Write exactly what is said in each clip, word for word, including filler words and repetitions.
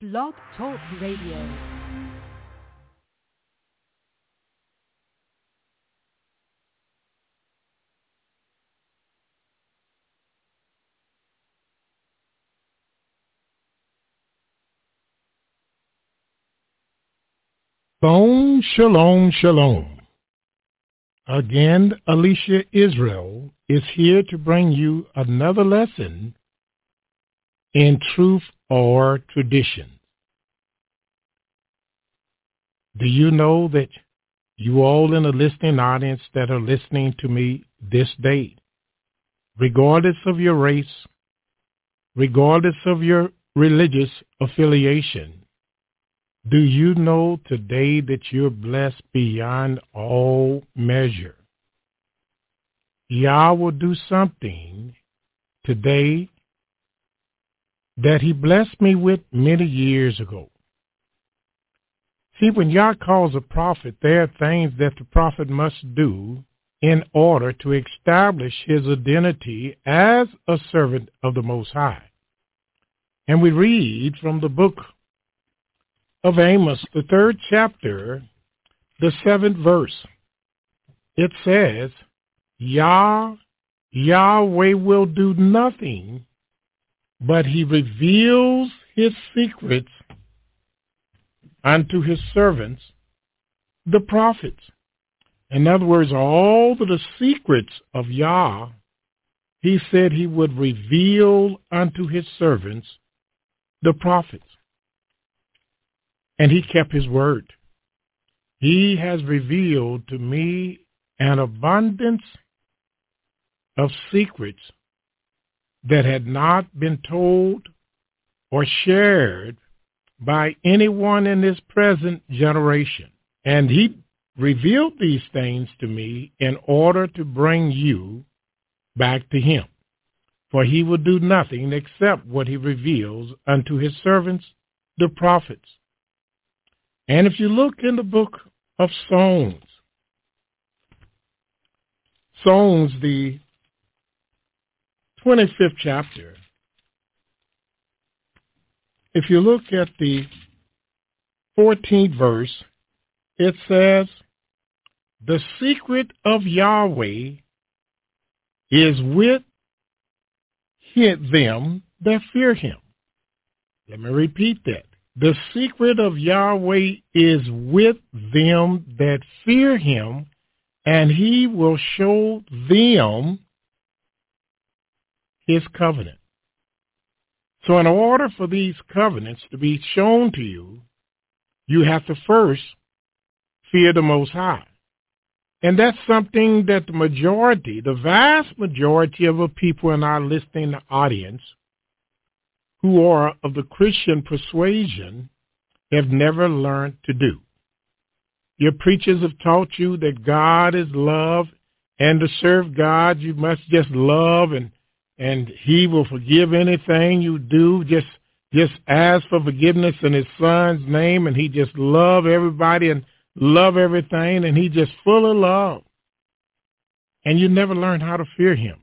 Blog Talk Radio. Shalom, shalom, shalom. Again, Alicia Israel is here to bring you another lesson in truth or tradition. Do you know that you all in the listening audience that are listening to me this day, regardless of your race, regardless of your religious affiliation, do you know today that you're blessed beyond all measure? Yah will do something today that he blessed me with many years ago. See, when Yah calls a prophet, there are things that the prophet must do in order to establish his identity as a servant of the Most High. And we read from the book of Amos, the third chapter, the seventh verse. It says, Yah, Yahweh will do nothing, but he reveals his secrets unto his servants, the prophets. In other words, all of the secrets of Yah, he said he would reveal unto his servants, the prophets. And he kept his word. He has revealed to me an abundance of secrets that had not been told or shared by anyone in this present generation. And he revealed these things to me in order to bring you back to him. For he will do nothing except what he reveals unto his servants, the prophets. And if you look in the book of Songs, Songs, the twenty-fifth chapter, if you look at the fourteenth verse, it says, the secret of Yahweh is with them that fear him. Let me repeat that. The secret of Yahweh is with them that fear him, and he will show them his covenant. So in order for these covenants to be shown to you, you have to first fear the Most High. And that's something that the majority, the vast majority of the people in our listening audience who are of the Christian persuasion have never learned to do. Your preachers have taught you that God is love, and to serve God you must just love, and and he will forgive anything you do. Just just ask for forgiveness in his son's name, and he just love everybody and love everything, and he just full of love. And you never learn how to fear him.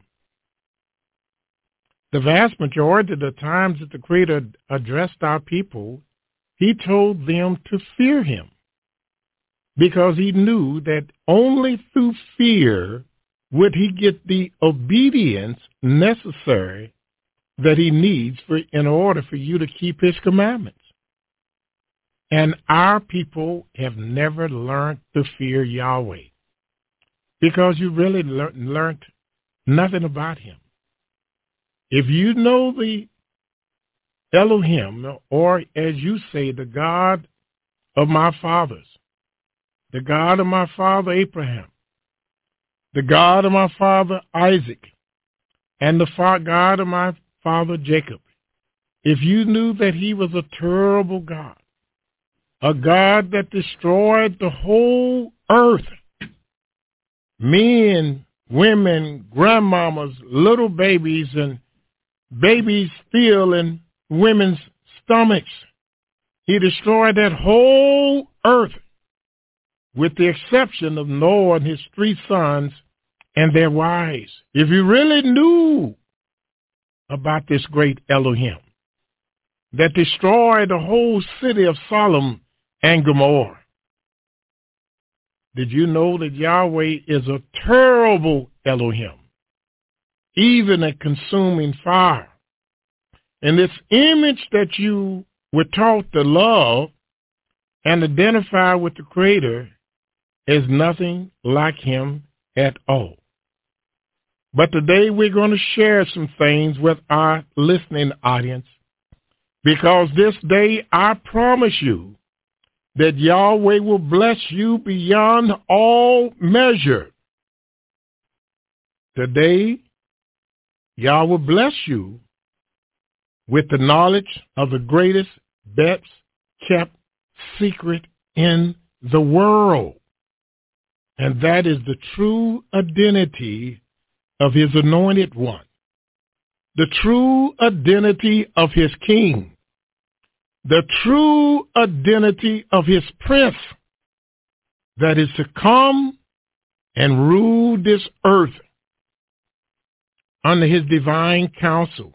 The vast majority of the times that the Creator addressed our people, he told them to fear him, because he knew that only through fear would he get the obedience necessary that he needs for in order for you to keep his commandments. And our people have never learned to fear Yahweh, because you really lear- learned nothing about him. If you know the Elohim, or as you say, the God of my fathers, the God of my father Abraham, the God of my father Isaac, and the God of my father Jacob, if you knew that he was a terrible God, a God that destroyed the whole earth, men, women, grandmamas, little babies, and babies still in women's stomachs. He destroyed that whole earth with the exception of Noah and his three sons and their wives. If you really knew about this great Elohim, that destroyed the whole city of Sodom and Gomorrah. Did you know that Yahweh is a terrible Elohim, even a consuming fire? And this image that you were taught to love and identify with the Creator is nothing like him at all. But today we're going to share some things with our listening audience, because this day I promise you that Yahweh will bless you beyond all measure. Today, Yahweh will bless you with the knowledge of the greatest, best kept secret in the world. And that is the true identity of his anointed one, the true identity of his king, the true identity of his prince that is to come and rule this earth under his divine counsel.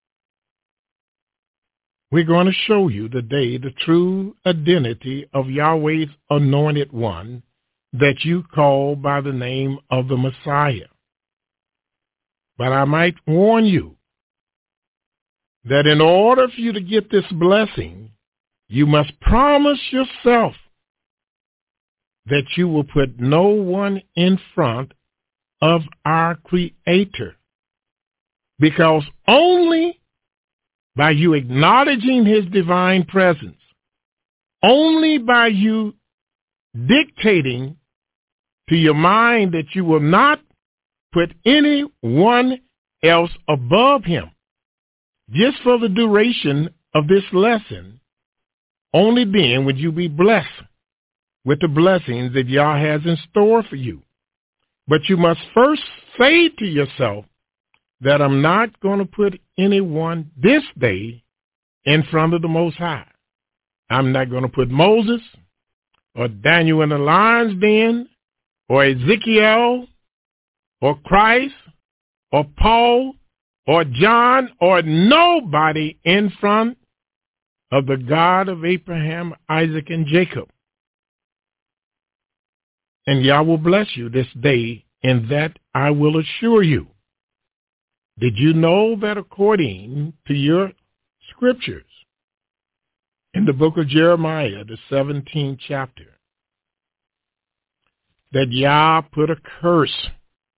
We're going to show you today the true identity of Yahweh's anointed one that you call by the name of the Messiah. But I might warn you that in order for you to get this blessing, you must promise yourself that you will put no one in front of our Creator, because only by you acknowledging his divine presence, only by you dictating to your mind that you will not put anyone else above him, just for the duration of this lesson, only then would you be blessed with the blessings that Yah has in store for you. But you must first say to yourself that I'm not going to put anyone this day in front of the Most High. I'm not going to put Moses or Daniel in the lion's den or Ezekiel or Christ or Paul or John or nobody in front of the God of Abraham, Isaac, and Jacob. And Yah will bless you this day, in that I will assure you. Did you know that according to your scriptures, in the book of Jeremiah, the seventeenth chapter, that Yah put a curse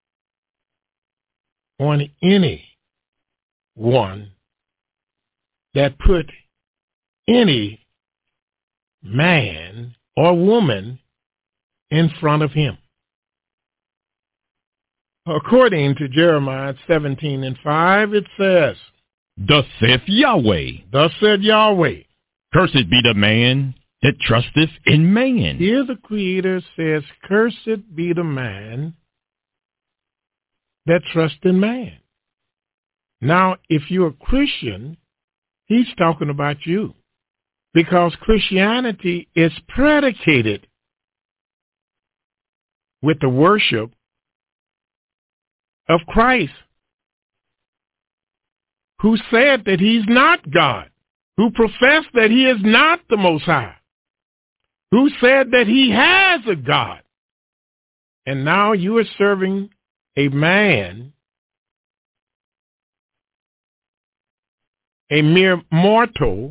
on any one that put any man or woman in front of him? According to Jeremiah seventeen and five, it says, Thus saith Yahweh, Thus said Yahweh, Cursed be the man that trusteth in man. Here the Creator says, Cursed be the man that trusts in man. Now, if you're a Christian, he's talking about you, because Christianity is predicated with the worship of Christ, who said that he's not God, who professed that he is not the Most High, who said that he has a God. And now you are serving a man, a mere mortal,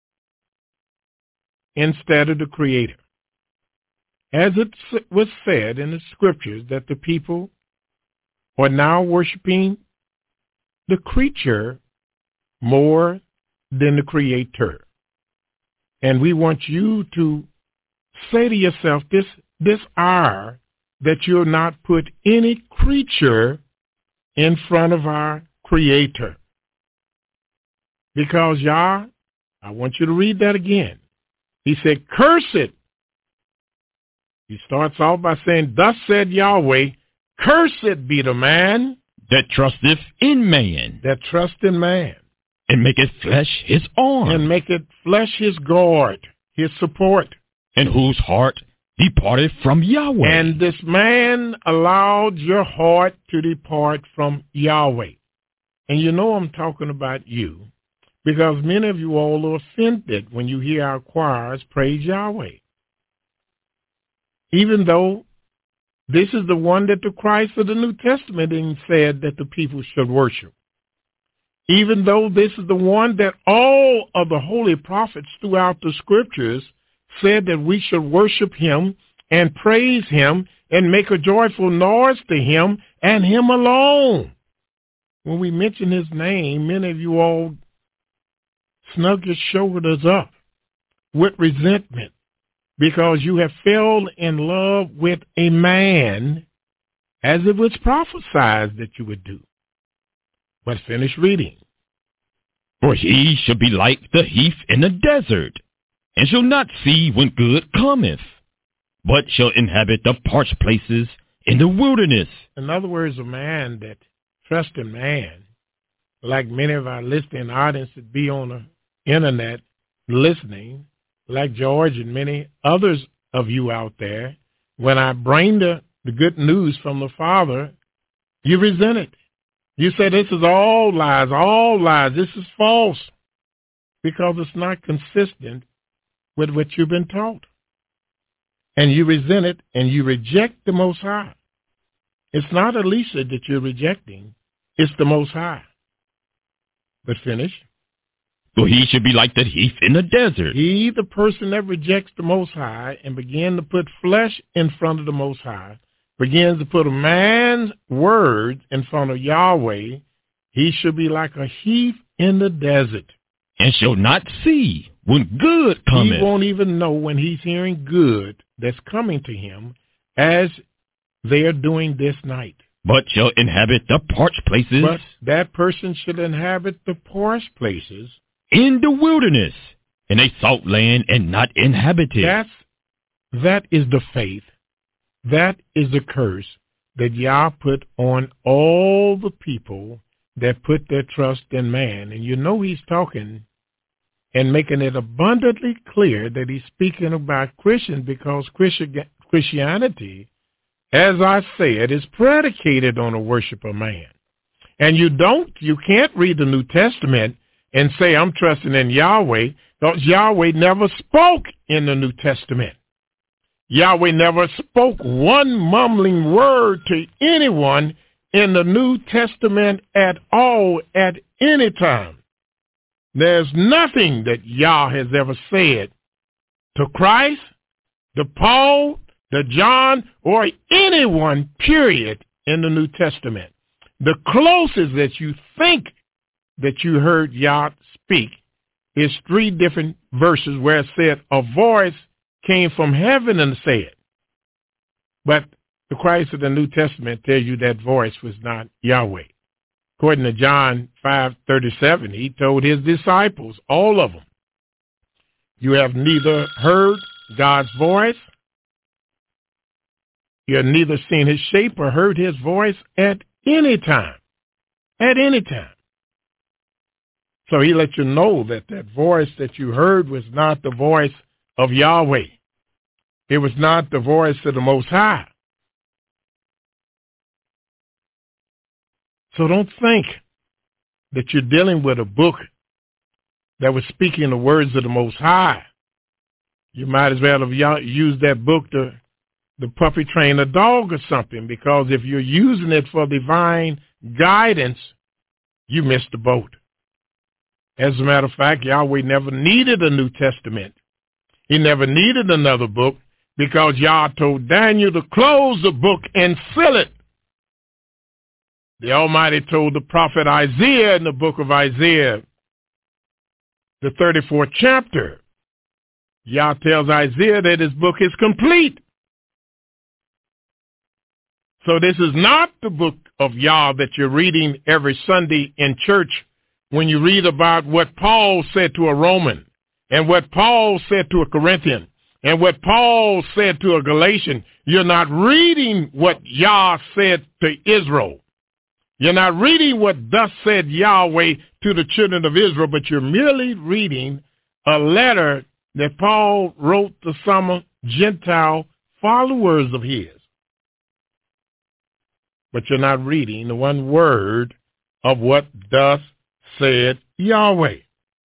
instead of the Creator. As it was said in the scriptures that the people are now worshiping the creature more than the Creator. And we want you to say to yourself this, this hour that you'll not put any creature in front of our Creator. Because Yah, I want you to read that again. He said, Cursed. He starts off by saying, Thus said Yahweh, Cursed be the man that trusteth in man, that trust in man, and maketh flesh his arm, and maketh flesh his guard, his support, and whose heart departed from Yahweh. And this man allowed your heart to depart from Yahweh. And you know I'm talking about you, because many of you all are offended when you hear our choirs praise Yahweh. Even though this is the one that the Christ of the New Testament said that the people should worship. Even though this is the one that all of the holy prophets throughout the scriptures said that we should worship him and praise him and make a joyful noise to him and him alone. When we mention his name, many of you all snug your shoulders up with resentment because you have fell in love with a man as it was prophesied that you would do. But finish reading. For he shall be like the heath in the desert, and shall not see when good cometh, but shall inhabit the parched places in the wilderness. In other words, a man that trusts in man, like many of our listening audience that be on the internet listening, like George and many others of you out there, when I bring the, the good news from the Father, you resent it. You say this is all lies, all lies, this is false, because it's not consistent with what you've been taught. And you resent it, and you reject the Most High. It's not Elisha that you're rejecting, it's the Most High. But finish. For he should be like the heath in the desert. He, the person that rejects the Most High and begins to put flesh in front of the Most High, begins to put a man's word in front of Yahweh, he should be like a heath in the desert. And shall not see when good cometh. He won't even know when he's hearing good that's coming to him as they are doing this night. But shall inhabit the parched places. But that person should inhabit the parched places. In the wilderness, in a salt land and not inhabited. That's, that is the faith. That is the curse that Yah put on all the people that put their trust in man. And you know he's talking and making it abundantly clear that he's speaking about Christians, because Christianity, as I said, is predicated on the worship of man. And you don't, you can't read the New Testament and say, I'm trusting in Yahweh, because Yahweh never spoke in the New Testament. Yahweh never spoke one mumbling word to anyone in the New Testament at all, at any time. There's nothing that Yah has ever said to Christ, to Paul, to John, or anyone, period, in the New Testament. The closest that you think that you heard Yah speak is three different verses where it said a voice came from heaven and said. But the Christ of the New Testament tells you that voice was not Yahweh. According to John five thirty-seven, he told his disciples, all of them, you have neither heard God's voice, you have neither seen his shape or heard his voice at any time. At any time. So he let you know that that voice that you heard was not the voice of Yahweh. It was not the voice of the Most High. So don't think that you're dealing with a book that was speaking the words of the Most High. You might as well have used that book to the puppy train a dog or something, because if you're using it for divine guidance, you missed the boat. As a matter of fact, Yahweh never needed a New Testament. He never needed another book, because Yah told Daniel to close the book and seal it. The Almighty told the prophet Isaiah in the book of Isaiah, the thirty-fourth chapter, Yah tells Isaiah that his book is complete. So this is not the book of Yah that you're reading every Sunday in church when you read about what Paul said to a Roman, and what Paul said to a Corinthian, and what Paul said to a Galatian. You're not reading what Yah said to Israel. You're not reading what thus said Yahweh to the children of Israel, but you're merely reading a letter that Paul wrote to some Gentile followers of his. But you're not reading the one word of what thus said Yahweh.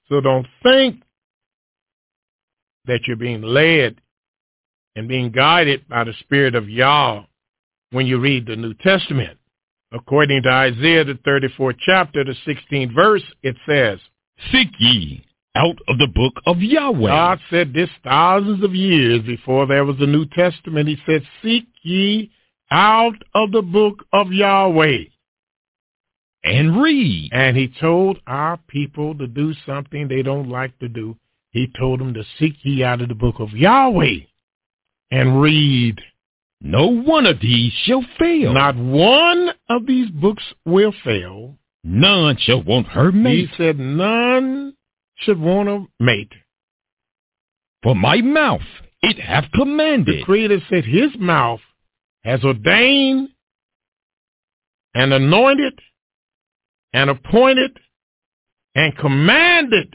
So don't think that you're being led and being guided by the Spirit of Yah when you read the New Testament. According to Isaiah, the thirty-fourth chapter, the sixteenth verse, it says, Seek ye out of the book of Yahweh. God said this thousands of years before there was a New Testament. He said, seek ye out of the book of Yahweh. And read. And he told our people to do something they don't like to do. He told them to seek ye out of the book of Yahweh and read. No one of these shall fail. Not one of these books will fail. None shall want her mate. He said none should want a mate. For my mouth it hath commanded. The Creator said his mouth has ordained and anointed and appointed and commanded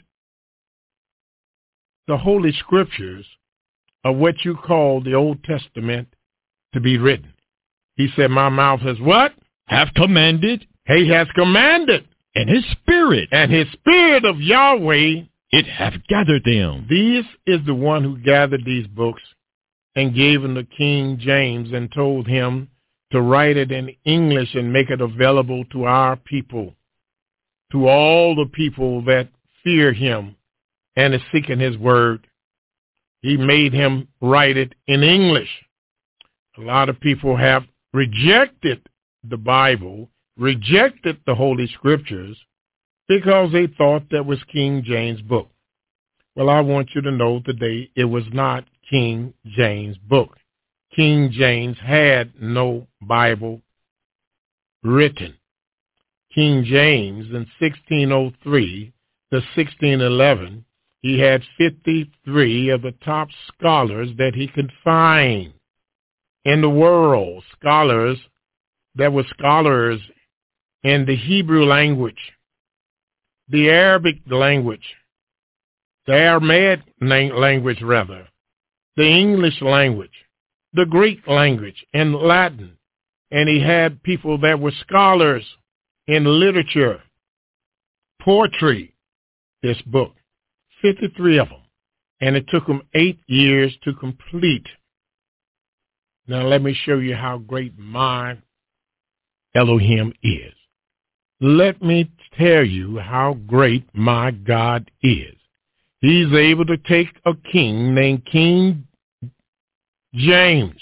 the Holy Scriptures of what you call the Old Testament to be written. He said, my mouth has what? Have commanded. He has commanded. And his spirit. And his spirit of Yahweh. It hath gathered them. This is the one who gathered these books and gave them to King James and told him to write it in English and make it available to our people, to all the people that fear him and is seeking his word. He made him write it in English. A lot of people have rejected the Bible, rejected the Holy Scriptures, because they thought that was King James' book. Well, I want you to know today it was not King James' book. King James had no Bible written. King James in sixteen oh three to sixteen eleven, he had fifty-three of the top scholars that he could find in the world, scholars that were scholars in the Hebrew language, the Arabic language, the Aramaic language rather, the English language, the Greek language, and Latin. And he had people that were scholars in literature, poetry, this book, fifty-three of them. And it took him eight years to complete. Now let me show you how great my Elohim is. Let me tell you how great my God is. He's able to take a king named King James,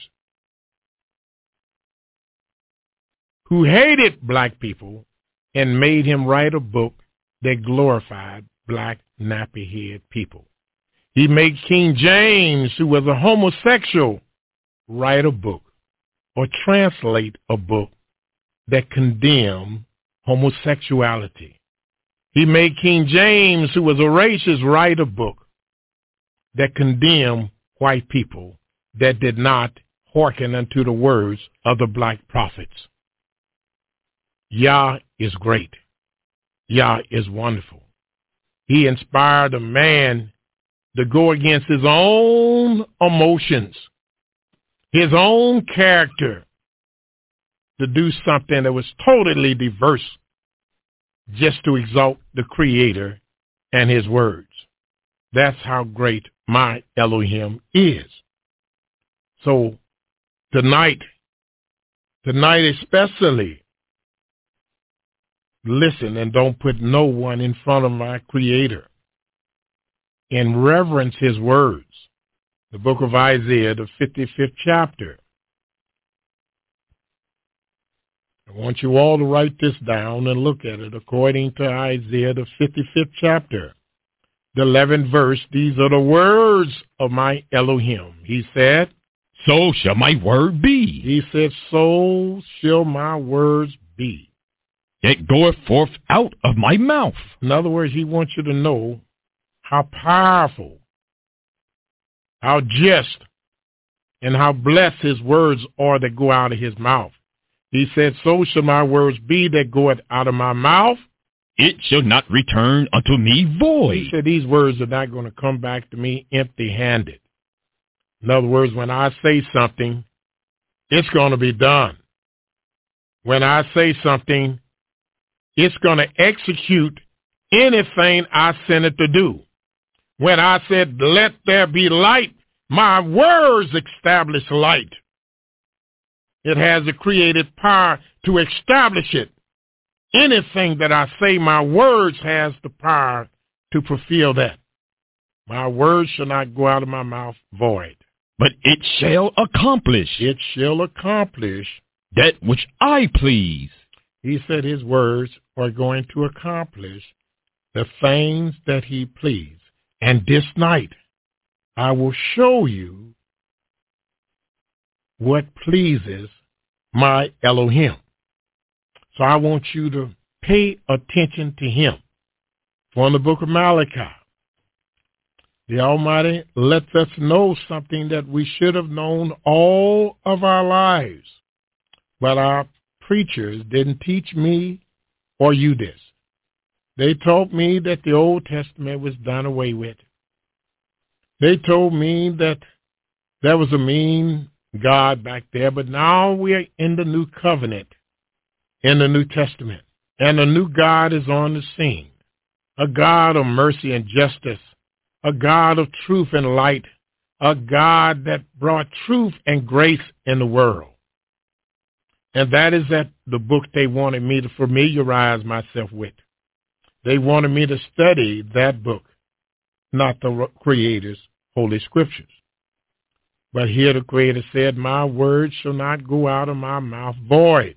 who hated black people, and made him write a book that glorified black nappy-head people. He made King James, who was a homosexual, write a book or translate a book that condemned homosexuality. He made King James, who was a racist, write a book that condemned white people that did not hearken unto the words of the black prophets. Yah is great. Yah is wonderful. He inspired a man to go against his own emotions, his own character, to do something that was totally diverse, just to exalt the Creator and his words. That's how great my Elohim is. So tonight, tonight especially, listen and don't put no one in front of my Creator. And reverence his words. The book of Isaiah, the fifty-fifth chapter. I want you all to write this down and look at it according to Isaiah, the fifty-fifth chapter. The eleventh verse, these are the words of my Elohim. He said, so shall my word be. He said, so shall my words be. It goeth forth out of my mouth. In other words, he wants you to know how powerful, how just, and how blessed his words are that go out of his mouth. He said, so shall my words be that goeth out of my mouth. It shall not return unto me void. He said these words are not going to come back to me empty-handed. In other words, when I say something, it's going to be done. When I say something, it's going to execute anything I sent it to do. When I said, let there be light, my words establish light. It has the creative power to establish it. Anything that I say, my words has the power to fulfill that. My words shall not go out of my mouth void. But it shall accomplish. It shall accomplish. That which I please. He said his words are going to accomplish the things that he pleased. And this night, I will show you what pleases my Elohim. So I want you to pay attention to him. From the book of Malachi, the Almighty lets us know something that we should have known all of our lives. But our preachers didn't teach me or you this. They taught me that the Old Testament was done away with. They told me that there was a mean God back there, but now we're in the new covenant, in the New Testament, and a new God is on the scene, a God of mercy and justice, a God of truth and light, a God that brought truth and grace in the world. And that is that the book they wanted me to familiarize myself with. They wanted me to study that book, not the Creator's Holy Scriptures. But here the Creator said, my words shall not go out of my mouth void.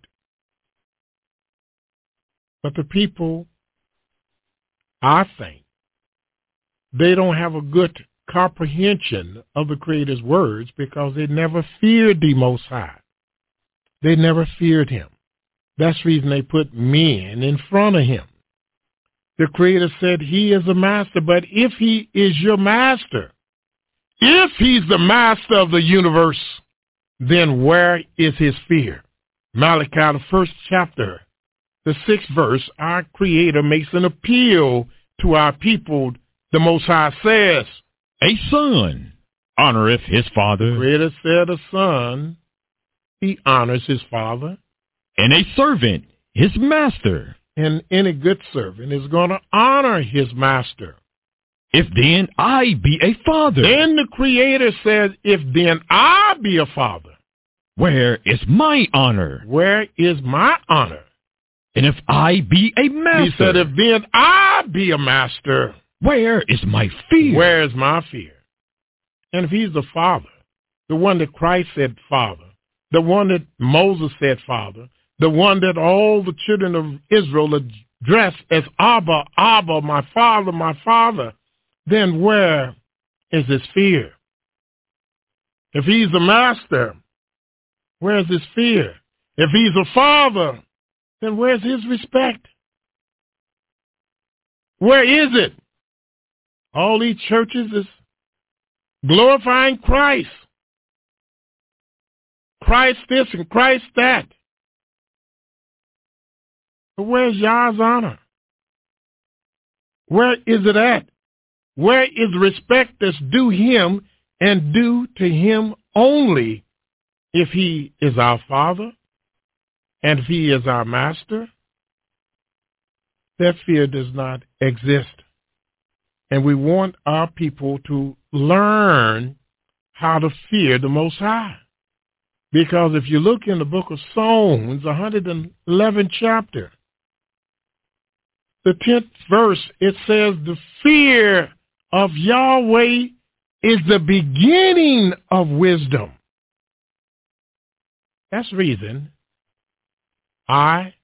But the people, I think, they don't have a good comprehension of the Creator's words because they never feared the Most High. They never feared him. That's the reason they put men in front of him. The Creator said he is a master, but if he is your master, if he's the master of the universe, then where is his fear? Malachi, the first chapter, the sixth verse, our Creator makes an appeal to our people. The Most High says, a son honoreth his father. The Creator said a son, he honors his father. And a servant, his master. And any good servant is going to honor his master. If then I be a father. Then the Creator says, if then I be a father. Where is my honor? Where is my honor? And if I be a master. He said, if then I be a master. Where is my fear? Where is my fear? And if he's the father, the one that Christ said father, the one that Moses said father, the one that all the children of Israel addressed as Abba, Abba, my father, my father, then where is his fear? If he's the master, where's his fear? If he's a father, then where's his respect? Where is it? All these churches is glorifying Christ. Christ this and Christ that. But where's Yah's honor? Where is it at? Where is respect that's due him and due to him only if he is our father and if he is our master? That fear does not exist. And we want our people to learn how to fear the Most High. Because if you look in the book of Psalms, one hundred eleventh chapter, the tenth verse, it says, the fear of Yahweh is the beginning of wisdom. That's the reason I,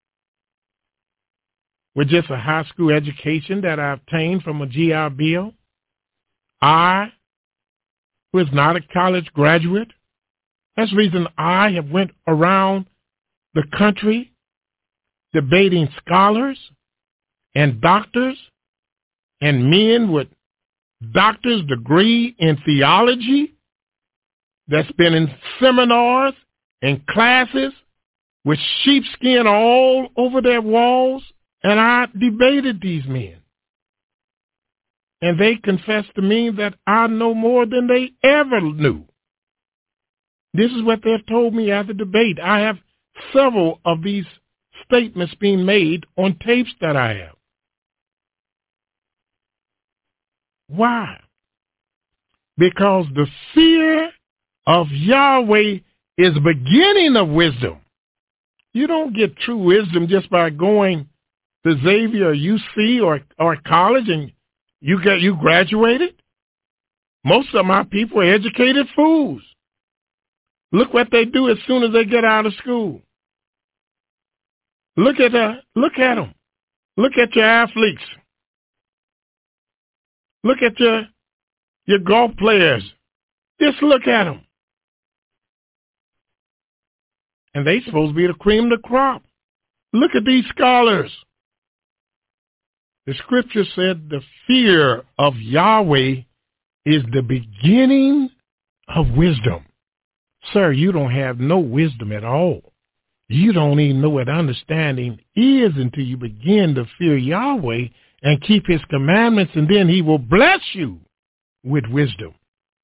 with just a high school education that I obtained from a G I Bill, I, who is not a college graduate, that's the reason I have went around the country debating scholars and doctors and men with doctor's degree in theology that's been in seminars and classes with sheepskin all over their walls, and I debated these men. And they confessed to me that I know more than they ever knew. This is what they've told me at the debate. I have several of these statements being made on tapes that I have. Why? Because the fear of Yahweh is the beginning of wisdom. You don't get true wisdom just by going to Xavier or U C or, or college and you get you graduated. Most of my people are educated fools. Look what they do as soon as they get out of school. Look at uh, look at them. Look at your athletes. Look at your your golf players. Just look at them. And they supposed to be the cream of the crop. Look at these scholars. The scripture said the fear of Yahweh is the beginning of wisdom. Sir, you don't have no wisdom at all. You don't even know what understanding is until you begin to fear Yahweh and keep his commandments, and then he will bless you with wisdom.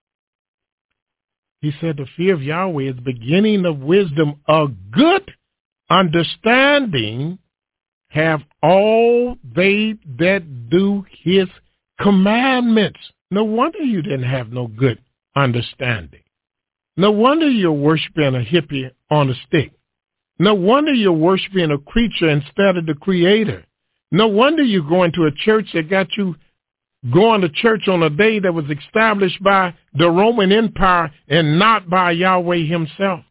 He said the fear of Yahweh is the beginning of wisdom. A good understanding have all they that do his commandments. No wonder you didn't have no good understanding. No wonder you're worshiping a hippie on a stick. No wonder you're worshiping a creature instead of the creator. No wonder you're going to a church that got you going to church on a day that was established by the Roman Empire and not by Yahweh himself.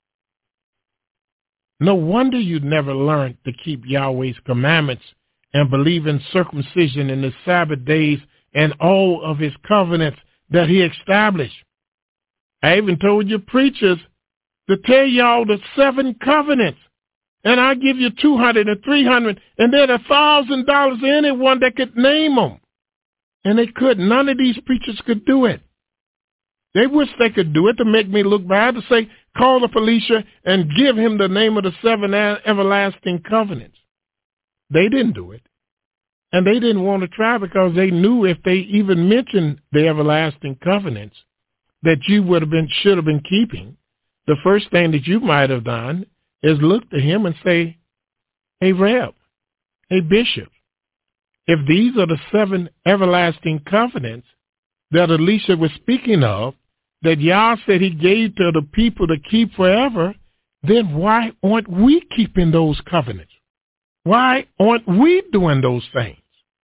No wonder you never learned to keep Yahweh's commandments and believe in circumcision and the Sabbath days and all of his covenants that he established. I even told your preachers to tell y'all the seven covenants. And I give you two hundred and three hundred, and then a thousand dollars to anyone that could name them. And they couldn't. None of these preachers could do it. They wish they could do it to make me look bad, to say, call up Felicia and give him the name of the seven everlasting covenants. They didn't do it. And they didn't want to try because they knew if they even mentioned the everlasting covenants that you would have been, should have been keeping, the first thing that you might have done is look to him and say, hey, Reb, hey, Bishop, if these are the seven everlasting covenants that Elisha was speaking of, that Yah said he gave to the people to keep forever, then why aren't we keeping those covenants? Why aren't we doing those things?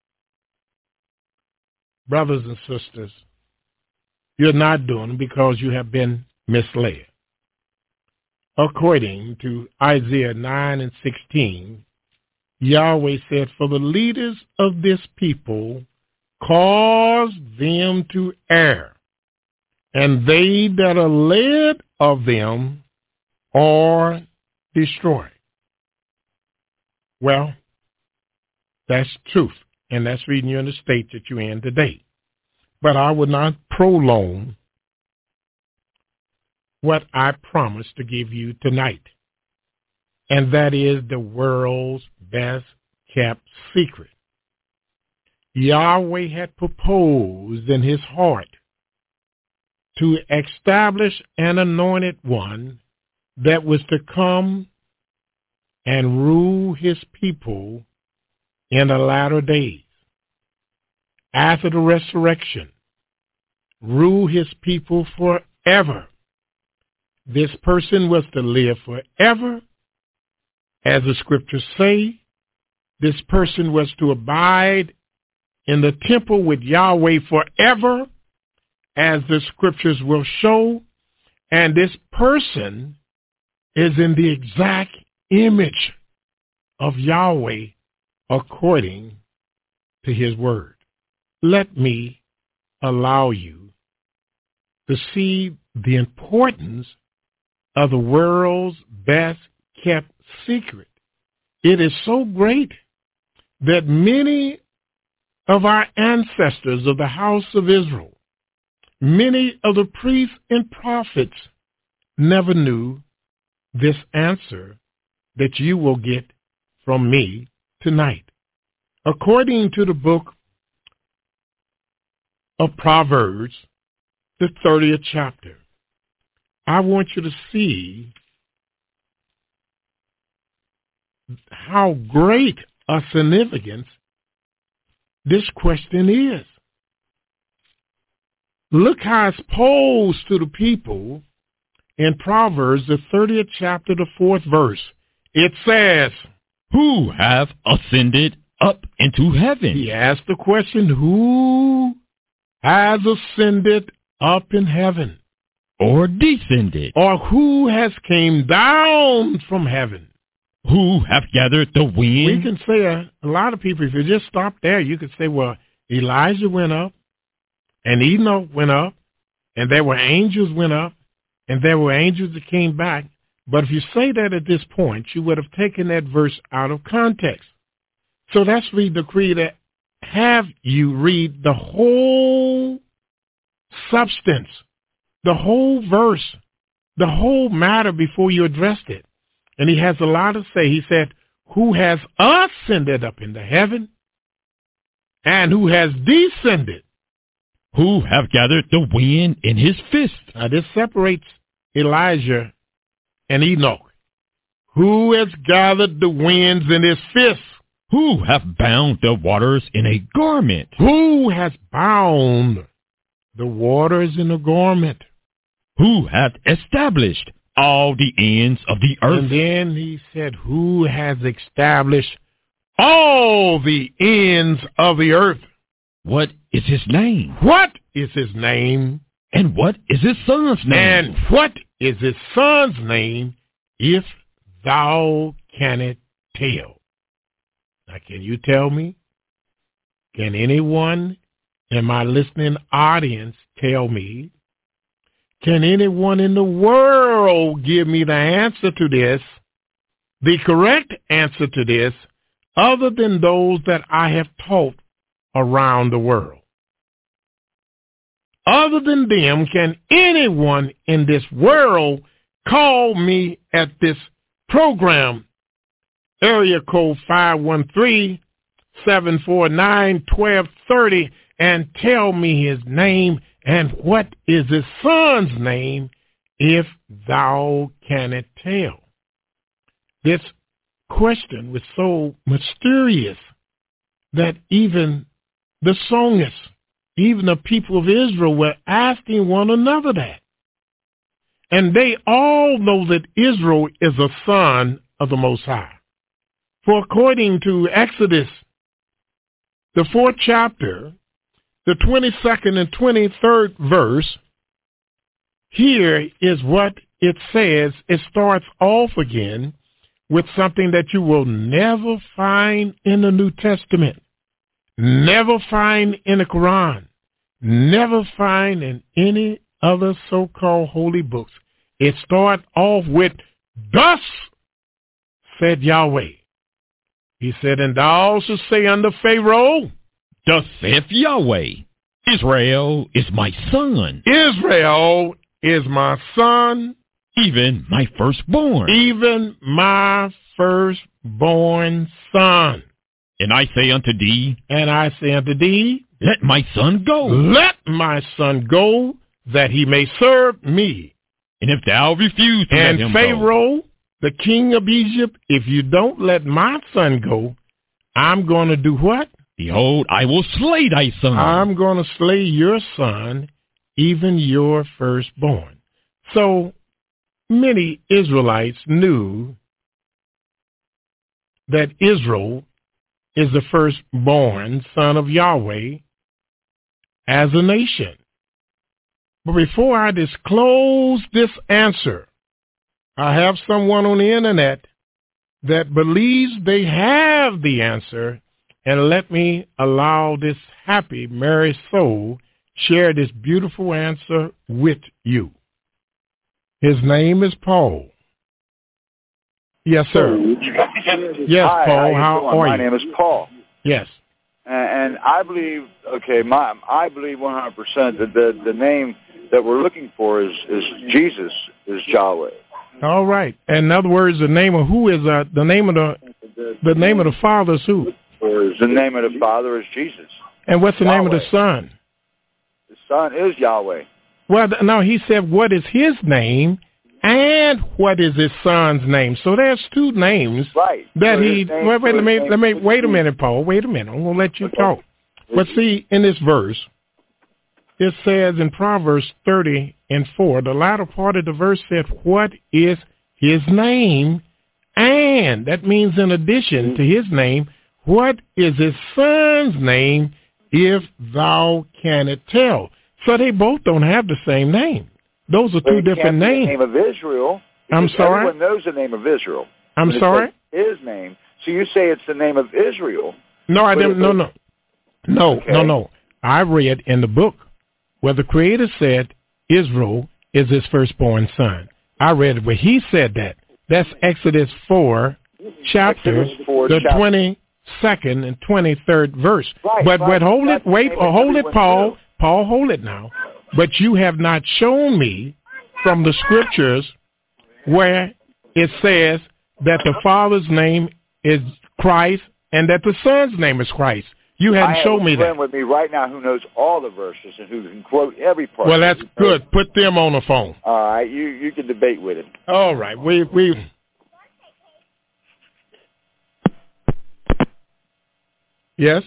Brothers and sisters, you're not doing them because you have been misled. According to Isaiah nine and sixteen, Yahweh said, for the leaders of this people cause them to err, and they that are led of them are destroyed. Well, that's truth, and that's reading you in the state that you're in today. But I would not prolong what I promised to give you tonight, and that is the world's best kept secret. Yahweh had proposed in his heart to establish an anointed one that was to come and rule his people in the latter days. After the resurrection, rule his people forever. This person was to live forever. As the scriptures say, this person was to abide in the temple with Yahweh forever, as the scriptures will show. And this person is in the exact image of Yahweh according to his word. Let me allow you to see the importance of the world's best kept secret. It is so great that many of our ancestors of the house of Israel, many of the priests and prophets never knew this answer that you will get from me tonight. According to the book of Proverbs, the thirtieth chapter, I want you to see how great a significance this question is. Look how it's posed to the people in Proverbs, the thirtieth chapter, the fourth verse. It says, who have ascended up into heaven? He asked the question, who has ascended up in heaven? Or descended? Or who has came down from heaven? Who have gathered the wind? We can say a, a lot of people, if you just stop there, you could say, well, Elijah went up, and Enoch went up, and there were angels went up, and there were angels that came back. But if you say that at this point, you would have taken that verse out of context. So let's read the creed. Have you read the whole substance, the whole verse, the whole matter before you addressed it. And he has a lot to say. He said, who has ascended up into heaven and who has descended? Who have gathered the wind in his fist? Now this separates Elijah and Enoch. Who has gathered the winds in his fist? Who have bound the waters in a garment? Who has bound the waters in a garment? Who hath established all the ends of the earth? And then he said, who has established all the ends of the earth? What is his name? What is his name? And what is his son's name? And what is his son's name, if thou canst tell? Now, can you tell me? Can anyone in my listening audience tell me? Can anyone in the world give me the answer to this, the correct answer to this, other than those that I have taught around the world? Other than them, can anyone in this world call me at this program, area code five one three, seven four nine, one two three zero, and tell me his name and what is his son's name, if thou canst tell? This question was so mysterious that even the songists, even the people of Israel, were asking one another that. And they all know that Israel is a son of the Most High. For according to Exodus, the fourth chapter, the twenty-second and twenty-third verse, here is what it says. It starts off again with something that you will never find in the New Testament, never find in the Quran, never find in any other so-called holy books. It starts off with, thus said Yahweh. He said, and thou shalt say unto Pharaoh, thus saith Yahweh, Israel is my son. Israel is my son. Even my firstborn. Even my firstborn son. And I say unto thee, and I say unto thee, let my son go. Let my son go, that he may serve me. And if thou refuse to and let him Pharaoh, go, the king of Egypt, if you don't let my son go, I'm going to do what? Behold, I will slay thy son. I'm going to slay your son, even your firstborn. So many Israelites knew that Israel is the firstborn son of Yahweh as a nation. But before I disclose this answer, I have someone on the internet that believes they have the answer, and let me allow this happy, merry soul share this beautiful answer with you. His name is Paul. Yes, sir. Yes, Hi, Paul. how, how are My you? name is Paul. Yes. And, and I believe, okay, my I believe one hundred percent that the, the name that we're looking for is, is Jesus, is Yahweh. All right. In other words, the name of who is uh, the name of the the name of the Father is who? The name of the Father is Jesus. And what's the Yahweh. name of the Son? The Son is Yahweh. Well, no, he said, what is his name and what is his son's name? So there's two names right. that so he, name, wait, wait, let me, name, let me, wait a minute, Paul, wait a minute. I'm going to let you okay. talk. But see, in this verse, it says in Proverbs thirty and four, the latter part of the verse said, what is his name? And that means in addition to his name, what is his son's name, if thou canst tell? So they both don't have the same name. Those are two different names. The name of Israel. I'm sorry? Everyone knows the name of Israel. I'm sorry? His name. So you say it's the name of Israel. No, I didn't. No, no. No, okay. no, no. I read in the book where the Creator said Israel is his firstborn son. I read where he said that. That's Exodus four, chapter, Exodus four, the chapter. twenty-second and twenty-third verse. Right, but right. but hold That's it, wait, or hold it, Paul. Knows. Paul, hold it now. But you have not shown me from the scriptures where it says that the Father's name is Christ and that the Son's name is Christ. You haven't I shown me that. I have a friend with me right now who knows all the verses and who can quote every part. Well, that's good. Put them on the phone. All right, you you can debate with him. All right, we we. Yes.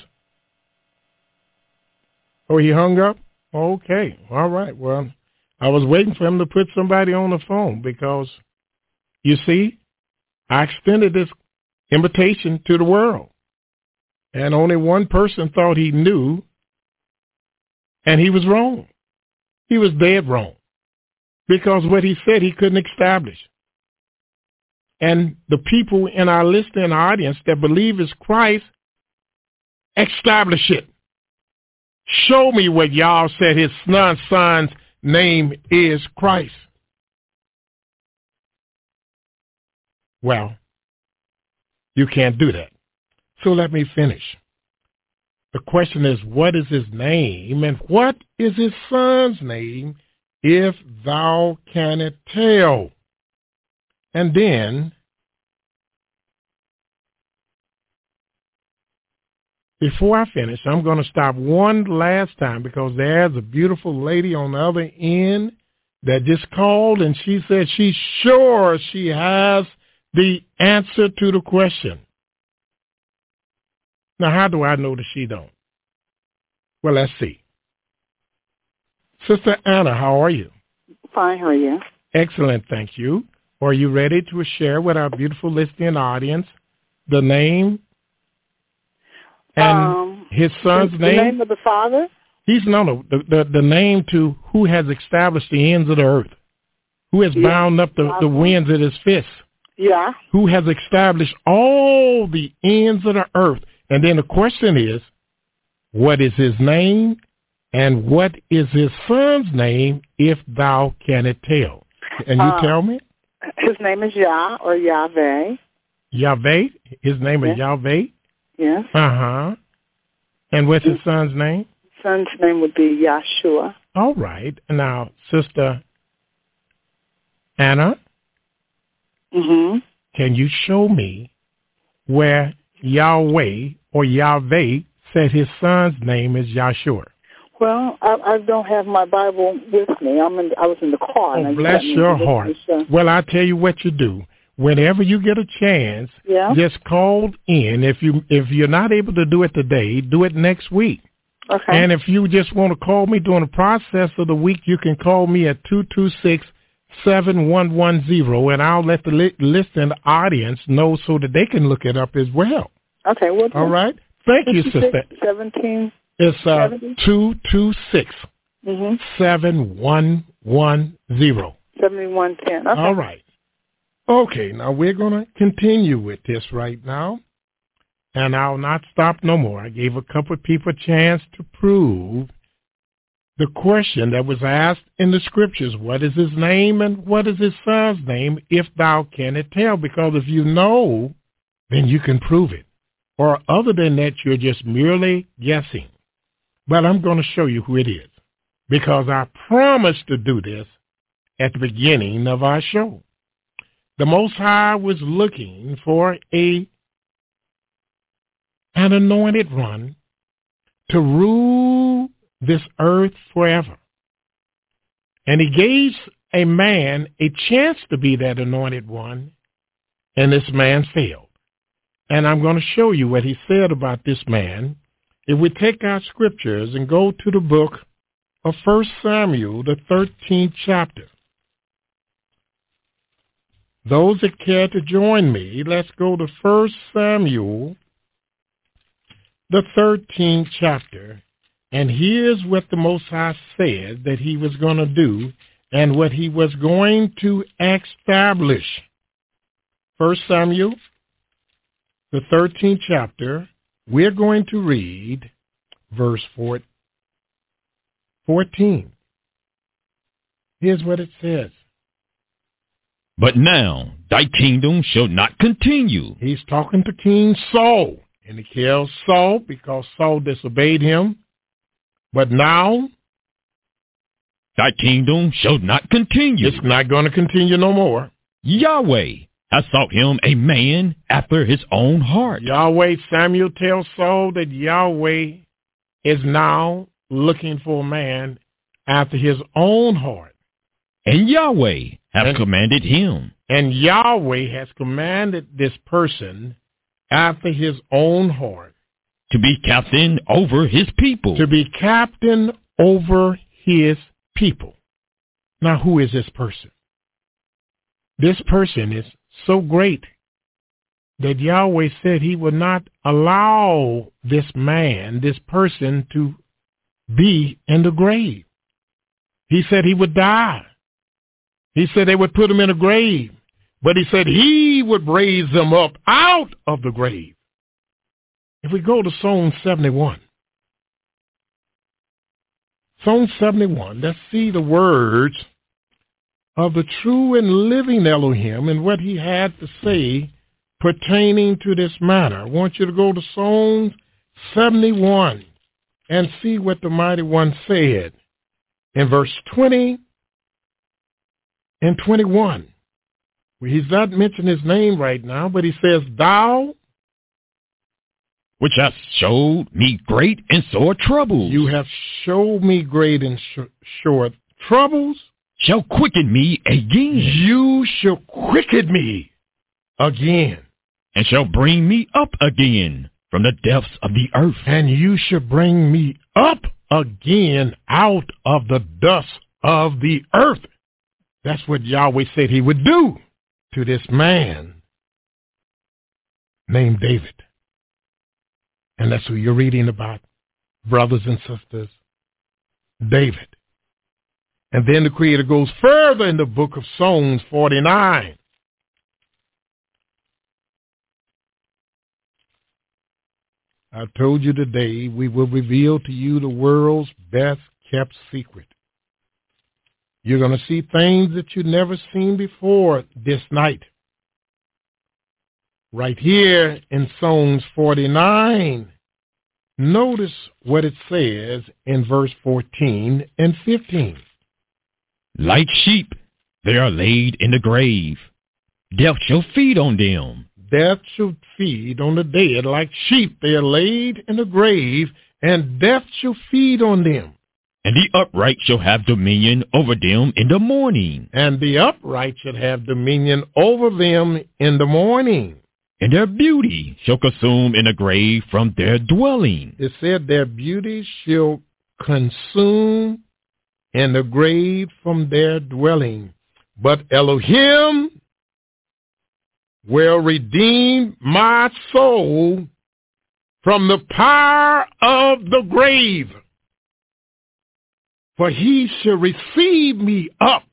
Oh, he hung up? Okay. All right. Well, I was waiting for him to put somebody on the phone because, you see, I extended this invitation to the world. And only one person thought he knew, and he was wrong. He was dead wrong because what he said he couldn't establish. And the people in our listening audience that believe is Christ, establish it. Show me what y'all said his son's son's name is Christ. Well, you can't do that. So let me finish. The question is, what is his name and what is his son's name, if thou canst tell? And then, before I finish, I'm going to stop one last time because there's a beautiful lady on the other end that just called and she said she's sure she has the answer to the question. Now, how do I know that she don't? Well, let's see. Sister Anna, how are you? Fine, how are you? Excellent, thank you. Are you ready to share with our beautiful listening audience the name and um, his son's the, name? The name of the Father? He's no, no, the, the, the name to who has established the ends of the earth, who has yeah. bound up the, the winds at his fists, yeah. who has established all the ends of the earth. And then the question is, what is his name and what is his son's name, if thou canst tell? Can you uh, tell me? His name is Yah or Yahweh. Yahweh? His name yes. is Yahweh? Yes. Uh-huh. And what's his son's name? Son's name would be Yahshua. All right. Now, Sister Anna, mm-hmm. can you show me where Yahweh or Yahweh said his son's name is Yahshua? Well, I, I don't have my Bible with me. I'm in, I was in the car. Oh, and bless your heart. So. Well, I'll tell you what you do. Whenever you get a chance, yeah. just call in. If you if you're not able to do it today, do it next week. Okay. And if you just want to call me during the process of the week, you can call me at two two six, seven one one zero, and I'll let the li- listening audience know so that they can look it up as well. Okay. Well, all right. Thank you, Sister. seventeen It's uh, two two six, mm-hmm. seven one one zero. seventy-one ten. Okay. All right. Okay, now we're going to continue with this right now, and I'll not stop no more. I gave a couple of people a chance to prove the question that was asked in the scriptures. What is his name and what is his son's name, if thou canst tell? Because if you know, then you can prove it. Or other than that, you're just merely guessing. But I'm going to show you who it is, because I promised to do this at the beginning of our show. The Most High was looking for a an anointed one to rule this earth forever. And he gave a man a chance to be that anointed one, and this man failed. And I'm going to show you what he said about this man. If we take our scriptures and go to the book of First Samuel, the thirteenth chapter. Those that care to join me, let's go to First Samuel, the thirteenth chapter. And here's what the Most High said that he was going to do and what he was going to establish. First Samuel, the thirteenth chapter, we're going to read verse fourteen. Here's what it says. But now thy kingdom shall not continue. He's talking to King Saul, and he kills Saul because Saul disobeyed him. But now thy kingdom shall not continue. It's not going to continue no more. Yahweh has sought him a man after his own heart. Yahweh, Samuel tells Saul that Yahweh is now looking for a man after his own heart. And Yahweh has and, commanded him. And Yahweh has commanded this person after his own heart. To be captain over his people. To be captain over his people. Now, who is this person? This person is so great that Yahweh said he would not allow this man, this person, to be in the grave. He said he would die. He said they would put him in a grave. But he said he would raise them up out of the grave. If we go to Psalm seventy-one. Psalm seventy-one, let's see the words of the true and living Elohim and what he had to say pertaining to this matter. I want you to go to Psalm seventy-one and see what the Mighty One said in verse twenty and twenty-one. He's not mentioning his name right now, but he says, Thou, which hast showed me great and sore troubles. You have showed me great and sh- sore troubles. Shall quicken me again. You shall quicken me again. And shall bring me up again from the depths of the earth. And you shall bring me up again out of the dust of the earth. That's what Yahweh said he would do to this man named David. And that's who you're reading about, brothers and sisters, David. And then the Creator goes further in the book of Psalms forty-nine. I told you today we will reveal to you the world's best kept secret. You're going to see things that you've never seen before this night. Right here in Psalms forty-nine, notice what it says in verse fourteen and fifteen. Like sheep, they are laid in the grave. Death shall feed on them. Death shall feed on the dead. Like sheep, they are laid in the grave, and death shall feed on them. And the upright shall have dominion over them in the morning. And the upright shall have dominion over them in the morning. And their beauty shall consume in the grave from their dwelling. It said their beauty shall consume in the grave from their dwelling. But Elohim will redeem my soul from the power of the grave. For he shall receive me up.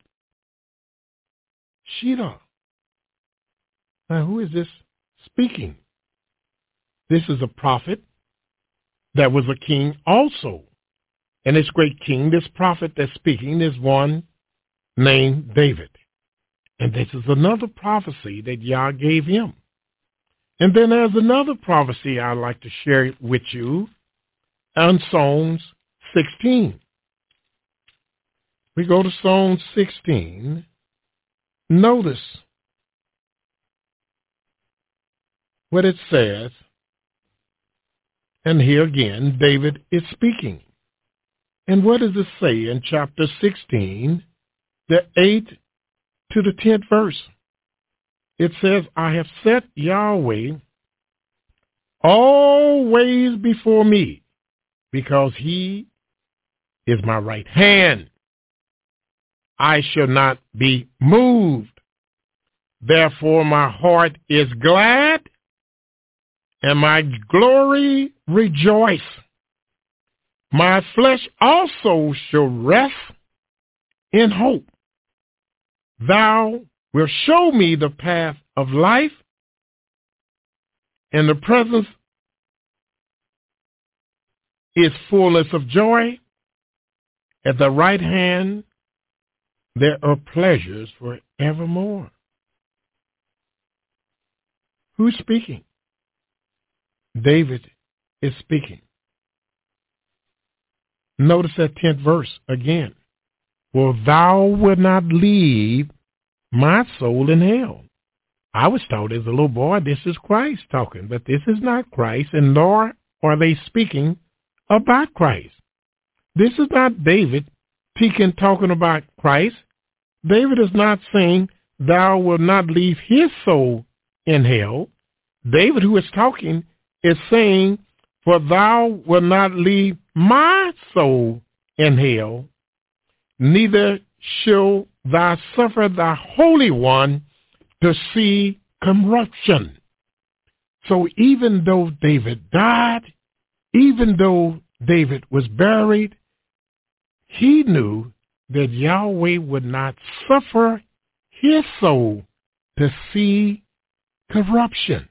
Shira. Now, who is this speaking? This is a prophet that was a king also. And this great king, this prophet that's speaking, is one named David. And this is another prophecy that Yah gave him. And then there's another prophecy I'd like to share with you on Psalms sixteen. We go to Psalm sixteen. Notice what it says. And here again, David is speaking. And what does it say in chapter sixteen, the eighth to the tenth verse? It says, I have set Yahweh always before me, because he is my right hand. I shall not be moved. Therefore my heart is glad, and my glory rejoice. My flesh also shall rest in hope. Thou wilt show me the path of life, and the presence is fullness of joy. At the right hand there are pleasures forevermore. Who's speaking? David is speaking. Notice that tenth verse again. For thou wilt not leave my soul in hell. I was told as a little boy, this is Christ talking, but this is not Christ, and nor are they speaking about Christ. This is not David speaking, talking about Christ. David is not saying, thou wilt not leave his soul in hell. David, who is talking, is saying, for thou wilt not leave my soul in hell, neither shall thou suffer thy Holy One to see corruption. So even though David died, even though David was buried, he knew that Yahweh would not suffer his soul to see corruption.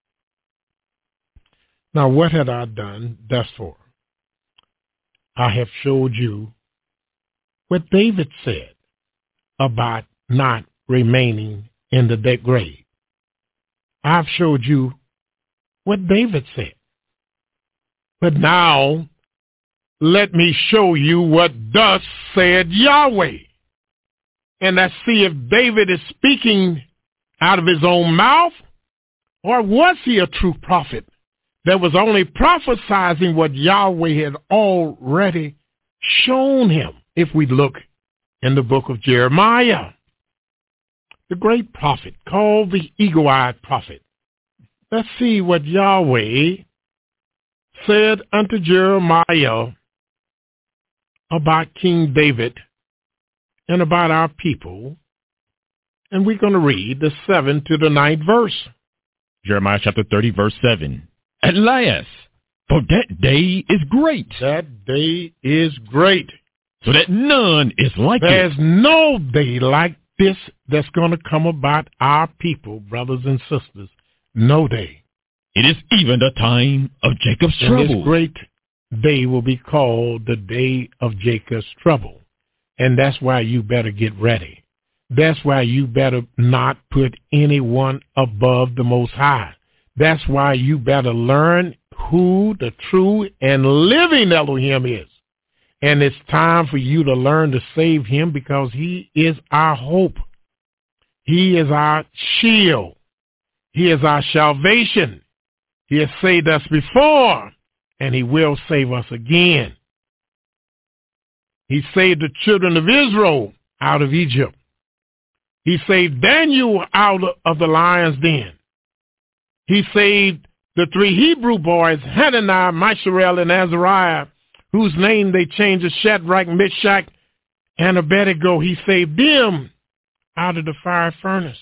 Now, what had I done thus far? I have showed you what David said about not remaining in the dead grave. I've showed you what David said. But now, let me show you what thus said Yahweh. And let's see if David is speaking out of his own mouth, or was he a true prophet that was only prophesizing what Yahweh had already shown him? If we look in the book of Jeremiah, the great prophet called the eagle-eyed prophet. Let's see what Yahweh said unto Jeremiah about King David and about our people. And we're going to read the seventh to the ninth verse. Jeremiah chapter thirty, verse seven. At last, for that day is great. That day is great. So that none is like it. There's no day like this that's going to come about our people, brothers and sisters. No day. It is even the time of Jacob's and trouble. This great day will be called the day of Jacob's trouble. And that's why you better get ready. That's why you better not put anyone above the Most High. That's why you better learn who the true and living Elohim is. And it's time for you to learn to save him, because he is our hope. He is our shield. He is our salvation. He has saved us before, and he will save us again. He saved the children of Israel out of Egypt. He saved Daniel out of the lion's den. He saved the three Hebrew boys, Hananiah, Mishael, and Azariah, whose name they changed to Shadrach, Meshach, and Abednego. He saved them out of the fire furnace.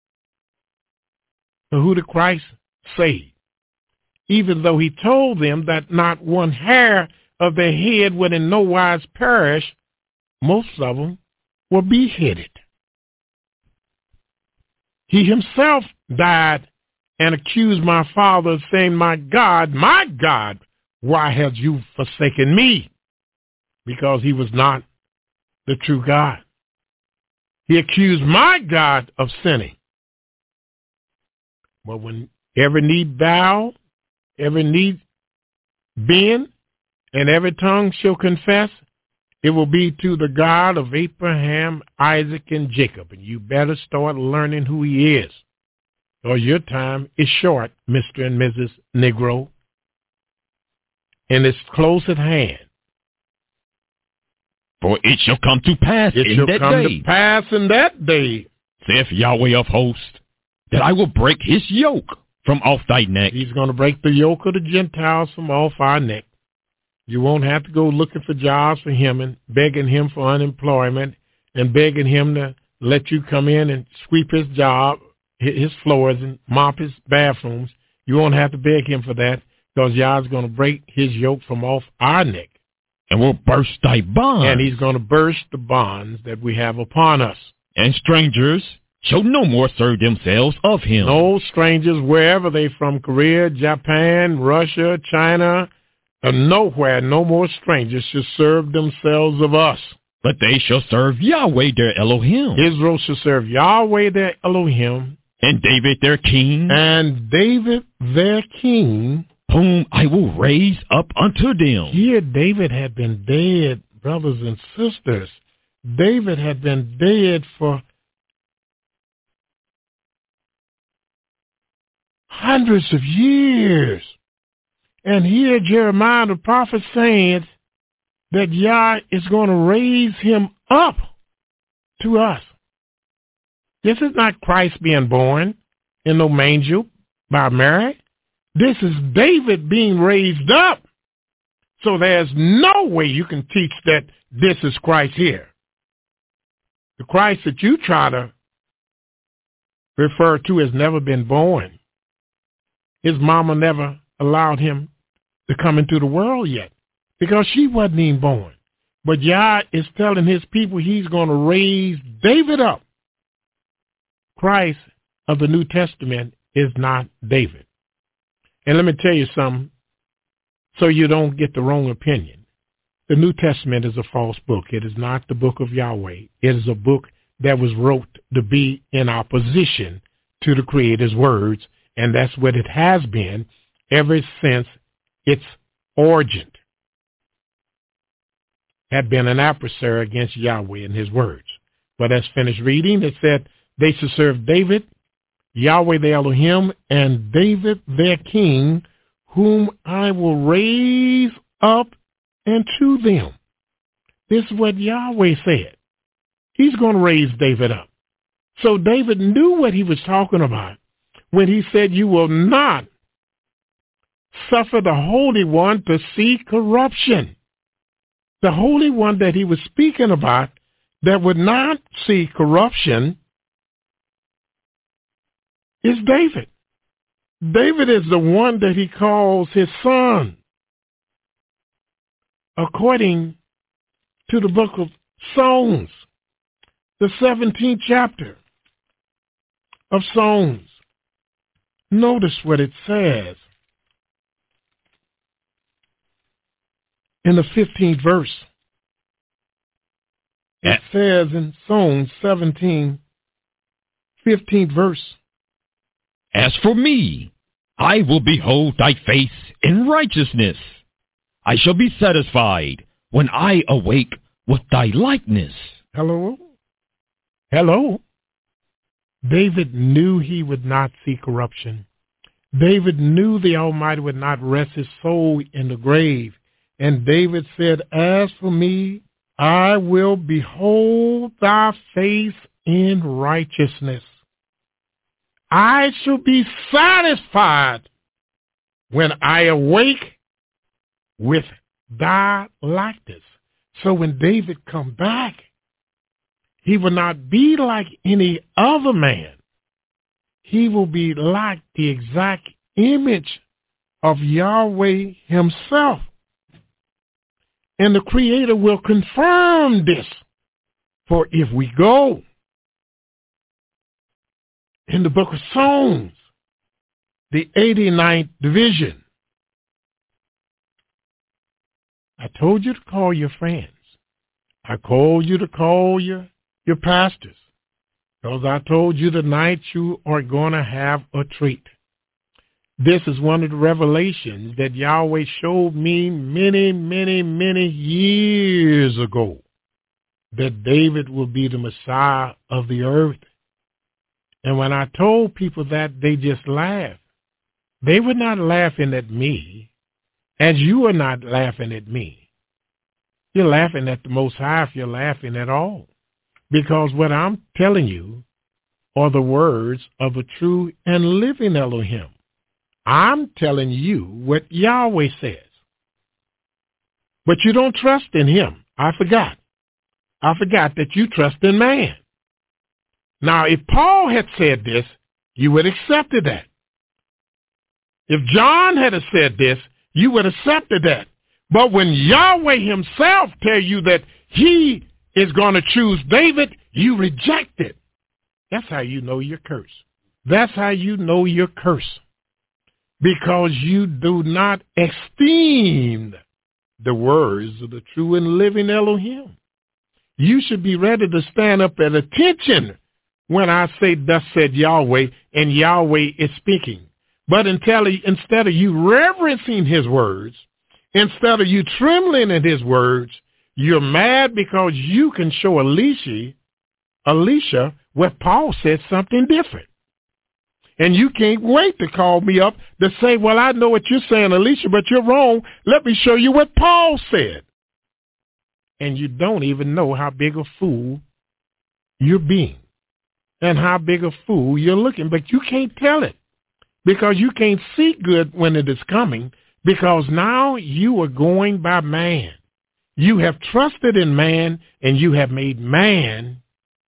So who did Christ save? Even though he told them that not one hair of their head would in no wise perish, most of them were beheaded. He himself died and accused my father, saying, my God, my God, why have you forsaken me? Because he was not the true God. He accused my God of sinning. But when every knee bow, every knee bend, and every tongue shall confess, it will be to the God of Abraham, Isaac, and Jacob. And you better start learning who he is, or your time is short, Mister and Missus Negro. And it's close at hand. For it shall come to pass it in shall that come day, to pass in that day, saith Yahweh of hosts, that I will break his yoke from off thy neck. He's going to break the yoke of the Gentiles from off our neck. You won't have to go looking for jobs for him and begging him for unemployment and begging him to let you come in and sweep his job, his floors, and mop his bathrooms. You won't have to beg him for that because Yah's going to break his yoke from off our neck. And will burst thy bonds. And he's going to burst the bonds that we have upon us. And strangers shall no more serve themselves of him. No strangers, wherever they from, Korea, Japan, Russia, China, or nowhere, no more strangers shall serve themselves of us. But they shall serve Yahweh their Elohim. Israel shall serve Yahweh their Elohim. And David their king. And David their king. Whom I will raise up unto them. Here David had been dead, brothers and sisters. David had been dead for hundreds of years. And here Jeremiah the prophet saying that Yah is going to raise him up to us. This is not Christ being born in no manger by Mary. This is David being raised up. So there's no way you can teach that this is Christ here. The Christ that you try to refer to has never been born. His mama never allowed him to come into the world yet because she wasn't even born. But Yah is telling his people he's going to raise David up. Christ of the New Testament is not David. And let me tell you something so you don't get the wrong opinion. The New Testament is a false book. It is not the book of Yahweh. It is a book that was wrote to be in opposition to the Creator's words, and that's what it has been ever since its origin. Had been an adversary against Yahweh and his words. But as finished reading, it said they should serve David, Yahweh their Elohim, and David their king, whom I will raise up unto them. This is what Yahweh said. He's going to raise David up. So David knew what he was talking about when he said, you will not suffer the Holy One to see corruption. The Holy One that he was speaking about that would not see corruption is David. David is the one that he calls his son. According to the book of Psalms, the seventeenth chapter of Psalms, notice what it says in the fifteenth verse. It says in Psalms seventeen, fifteenth verse, as for me, I will behold thy face in righteousness. I shall be satisfied when I awake with thy likeness. Hello? Hello? David knew he would not see corruption. David knew the Almighty would not rest his soul in the grave. And David said, as for me, I will behold thy face in righteousness. I shall be satisfied when I awake with thy likeness. So when David come back, he will not be like any other man. He will be like the exact image of Yahweh himself. And the Creator will confirm this. For if we go in the book of Psalms, the eighty-ninth division, I told you to call your friends. I called you to call your, your pastors. Because I told you tonight you are going to have a treat. This is one of the revelations that Yahweh showed me many, many, many years ago, that David will be the Messiah of the earth. And when I told people that, they just laughed. They were not laughing at me, as you are not laughing at me. You're laughing at the Most High if you're laughing at all. Because what I'm telling you are the words of a true and living Elohim. I'm telling you what Yahweh says. But you don't trust in him. I forgot. I forgot that you trust in man. Now, if Paul had said this, you would have accepted that. If John had said this, you would have accepted that. But when Yahweh himself tell you that he is going to choose David, you reject it. That's how you know you're cursed. That's how you know you're cursed. Because you do not esteem the words of the true and living Elohim. You should be ready to stand up at attention when I say, thus said Yahweh, and Yahweh is speaking. But until he, instead of you reverencing his words, instead of you trembling at his words, you're mad because you can show Alicia, Alicia where Paul said something different. And you can't wait to call me up to say, well, I know what you're saying, Alicia, but you're wrong. Let me show you what Paul said. And you don't even know how big a fool you're being and how big a fool you're looking, but you can't tell it because you can't see good when it is coming because now you are going by man. You have trusted in man and you have made man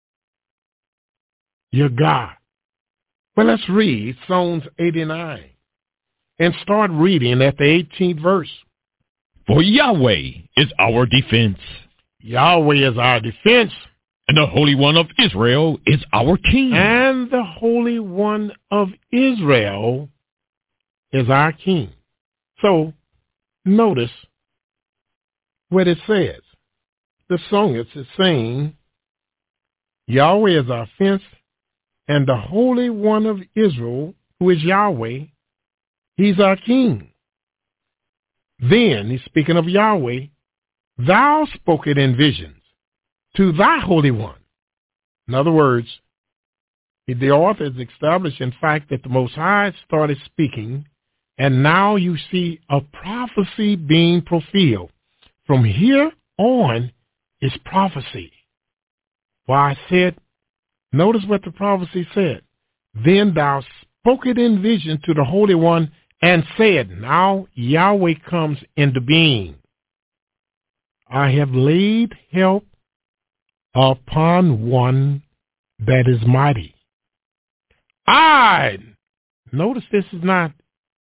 your God. Well, let's read Psalms eighty-nine and start reading at the eighteenth verse. For Yahweh is our defense. Yahweh is our defense. And the Holy One of Israel is our king. And the Holy One of Israel is our king. So notice what it says. The psalmist is saying, Yahweh is our fence, and the Holy One of Israel, who is Yahweh, he's our king. Then, he's speaking of Yahweh, thou spoke it in visions to thy Holy One. In other words, the author is established in fact that the Most High started speaking, and now you see a prophecy being fulfilled. From here on is prophecy. Why I said, notice what the prophecy said. Then thou spoke it in vision to the Holy One and said, now Yahweh comes into being. I have laid help upon one that is mighty. I, notice this is not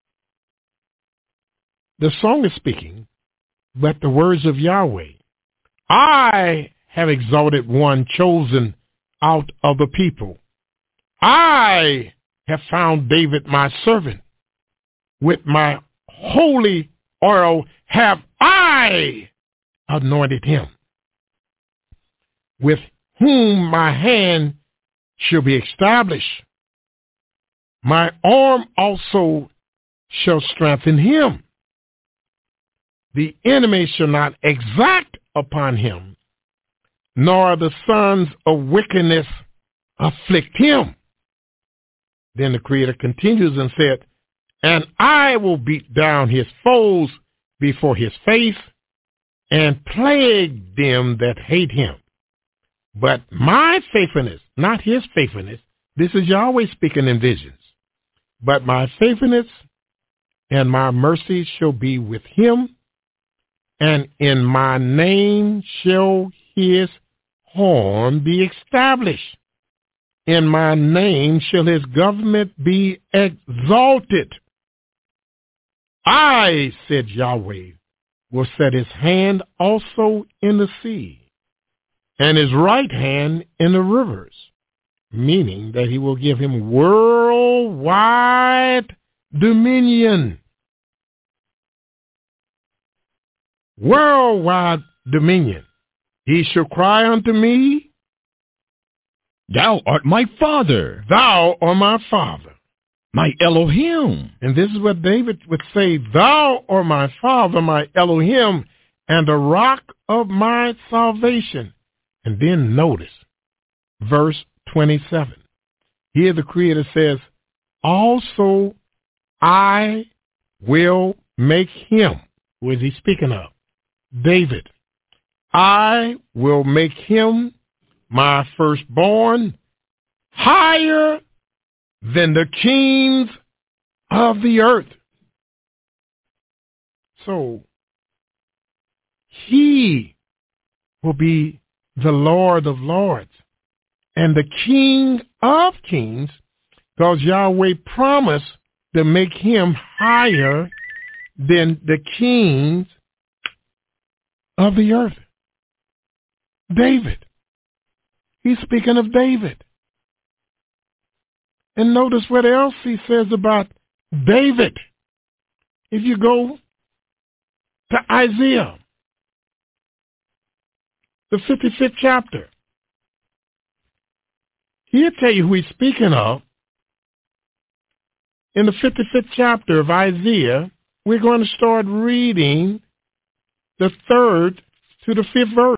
the song is speaking, but the words of Yahweh. I have exalted one chosen out of the people. I have found David my servant. With my holy oil have I anointed him, with whom my hand shall be established. My arm also shall strengthen him. The enemy shall not exact upon him, nor the sons of wickedness afflict him. Then the Creator continues and said, and I will beat down his foes before his face and plague them that hate him. But my faithfulness, not his faithfulness, this is Yahweh speaking in visions, but my faithfulness and my mercy shall be with him, and in my name shall his horn be established. In my name shall his government be exalted. I, said Yahweh, will set his hand also in the sea, and his right hand in the rivers, meaning that he will give him worldwide dominion. Worldwide dominion. He shall cry unto me, thou art my father. Thou art my father. My Elohim. And this is what David would say, thou art my father, my Elohim, and the rock of my salvation. And then notice verse twenty-seven. Here the Creator says, also I will make him. Who is he speaking of? David. I will make him my firstborn higher than the kings of the earth. So he will be the Lord of lords and the King of kings, because Yahweh promised to make him higher than the kings of the earth. David. He's speaking of David. And notice what else he says about David. If you go to Isaiah, the fifty-fifth chapter, he'll tell you who he's speaking of. In the fifty-fifth chapter of Isaiah, we're going to start reading the third to the fifth verse.